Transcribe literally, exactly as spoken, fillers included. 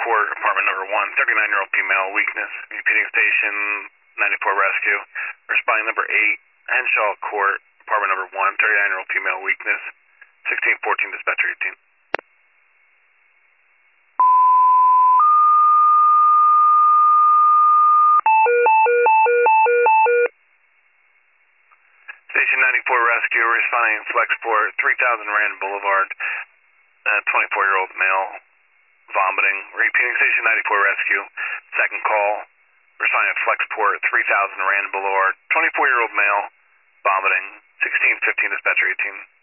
Court, apartment number one, thirty-nine-year-old female, weakness, repeating station ninety-four rescue. Responding number eight, Henshaw Court, apartment number one, thirty-nine-year-old female, weakness, sixteen fourteen, dispatcher eighteen. Station ninety-four rescue, responding Flexport, three thousand Rand Boulevard, uh, twenty-four-year-old male, vomiting. Repeating station ninety-four rescue, second call, responding Flexport, three thousand Rand Boulevard, twenty-four-year-old male, vomiting, sixteen fifteen, dispatcher eighteen.